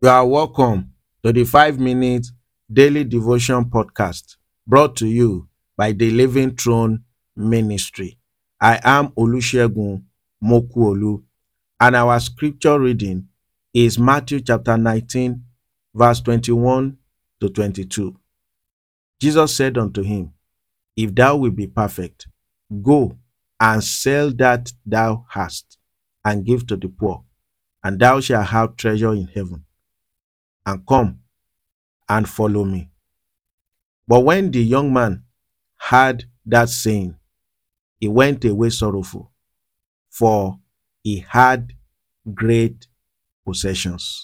You are welcome to the 5 minute daily devotion podcast brought to you by the Living Throne Ministry. I am Olusegun Mokuolu, and our scripture reading is Matthew chapter 19, verse 21 to 22. Jesus said unto him, If thou wilt be perfect, go and sell that thou hast, and give to the poor, and thou shalt have treasure in heaven. And come and follow me. But when the young man heard that saying, he went away sorrowful, for he had great possessions.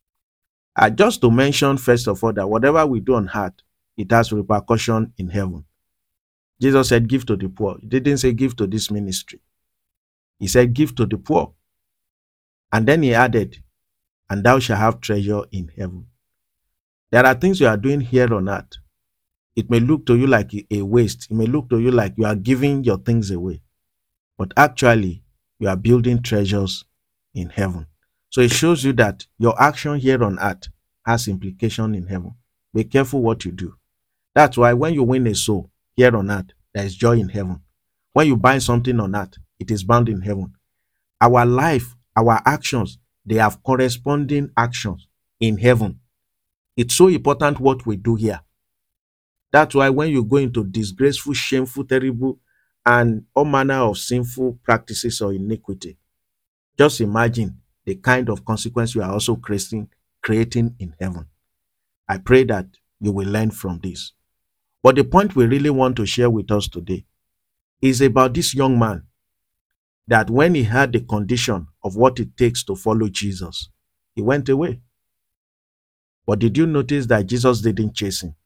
Just to mention, first of all, that whatever we do on earth, it has repercussion in heaven. Jesus said, give to the poor. He didn't say give to this ministry. He said, give to the poor. And then he added, and thou shalt have treasure in heaven. There are things you are doing here on earth. It may look to you like a waste. It may look to you like you are giving your things away. But actually, you are building treasures in heaven. So it shows you that your action here on earth has implication in heaven. Be careful what you do. That's why when you win a soul here on earth, there is joy in heaven. When you buy something on earth, it is bound in heaven. Our life, our actions, they have corresponding actions in heaven. It's so important what we do here. That's why when you go into disgraceful, shameful, terrible, and all manner of sinful practices or iniquity, just imagine the kind of consequence you are also creating in heaven. I pray that you will learn from this. But the point we really want to share with us today is about this young man, that when he had the condition of what it takes to follow Jesus, he went away. But did you notice that Jesus didn't chase him?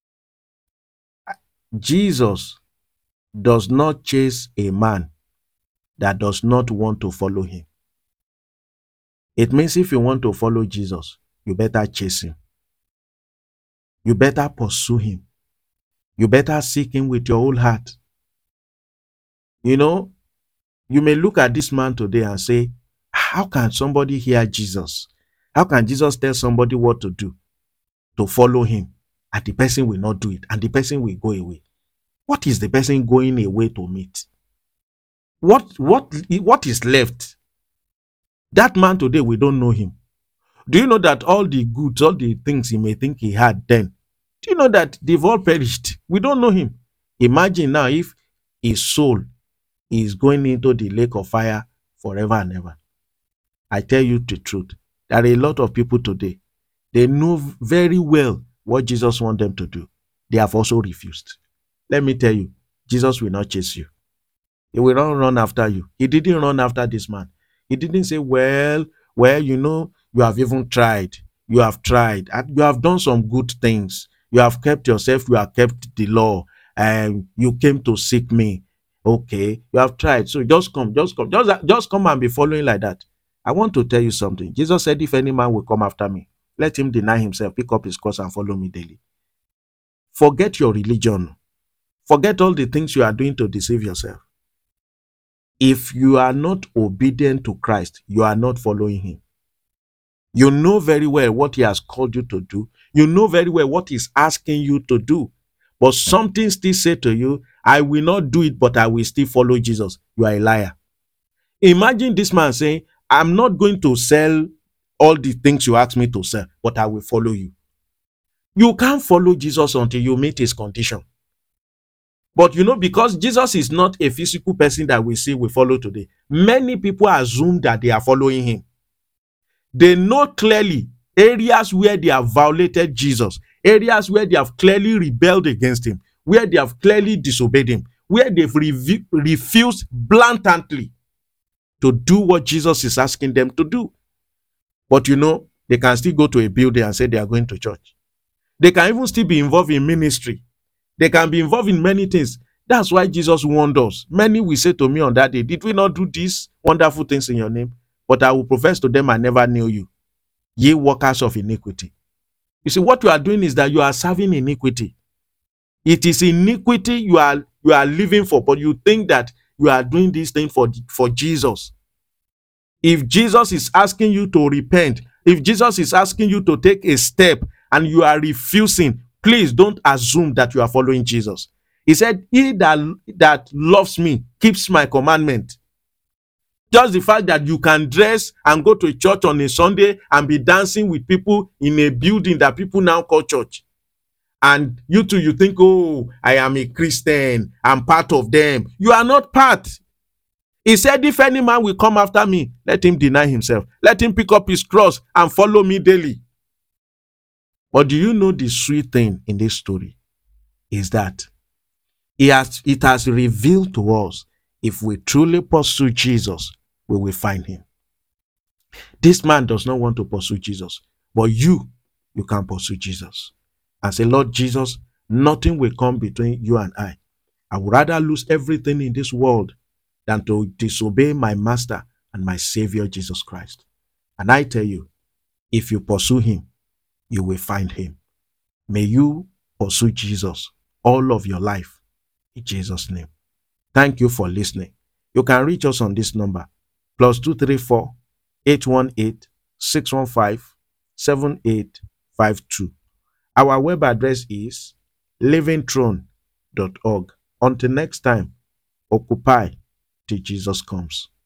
Jesus does not chase a man that does not want to follow him. It means if you want to follow Jesus, you better chase him. You better pursue him. You better seek him with your whole heart. You know, you may look at this man today and say, how can somebody hear Jesus? How can Jesus tell somebody what to do to follow him, and the person will not do it, and the person will go away? What is the person going away to meet? What is left? That man today, we don't know him. Do you know that all the goods, all the things he may think he had then, do you know that they've all perished? We don't know him. Imagine now if his soul is going into the lake of fire forever and ever. I tell you the truth. There are a lot of people today. They know very well what Jesus wants them to do. They have also refused. Let me tell you, Jesus will not chase you. He will not run after you. He didn't run after this man. He didn't say, well, you have even tried. You have tried. And you have done some good things. You have kept yourself. You have kept the law. And you came to seek me. Okay, you have tried. So just come. Just come and be following like that. I want to tell you something. Jesus said, if any man will come after me, let him deny himself, pick up his cross and follow me daily. Forget your religion. Forget all the things you are doing to deceive yourself. If you are not obedient to Christ, you are not following him. You know very well what he has called you to do. You know very well what he's asking you to do. But something still say to you, I will not do it, but I will still follow Jesus. You are a liar. Imagine this man saying, I'm not going to sell all the things you ask me to sell, but I will follow you. You can't follow Jesus until you meet his condition. But because Jesus is not a physical person that we see we follow today, many people assume that they are following him. They know clearly areas where they have violated Jesus, areas where they have clearly rebelled against him, where they have clearly disobeyed him, where they've refused blatantly to do what Jesus is asking them to do. But they can still go to a building and say they are going to church. They can even still be involved in ministry. They can be involved in many things. That's why Jesus warned us. Many will say to me on that day, did we not do these wonderful things in your name? But I will profess to them, I never knew you, ye workers of iniquity. You see, what you are doing is that you are serving iniquity. It is iniquity you are living for, but you think that you are doing this thing for Jesus. If Jesus is asking you to repent If Jesus is asking you to take a step and you are refusing, please don't assume that you are following Jesus. He said, he that loves me keeps my commandment. Just the fact that you can dress and go to church on a Sunday and be dancing with people in a building that people now call church, and you too, you think, oh, I am a Christian, I'm part of them. You are not part. He said, if any man will come after me, let him deny himself. Let him pick up his cross and follow me daily. But do you know the sweet thing in this story is that it has revealed to us, if we truly pursue Jesus, we will find him. This man does not want to pursue Jesus, but you can pursue Jesus and say, Lord Jesus, nothing will come between you and I. I would rather lose everything in this world than to disobey my master and my savior, Jesus Christ. And I tell you, if you pursue him, you will find him. May you pursue Jesus all of your life in Jesus' name. Thank you for listening. You can reach us on this number, +234 818 615 7852. Our web address is livingthrone.org. Until next time, occupy till Jesus comes.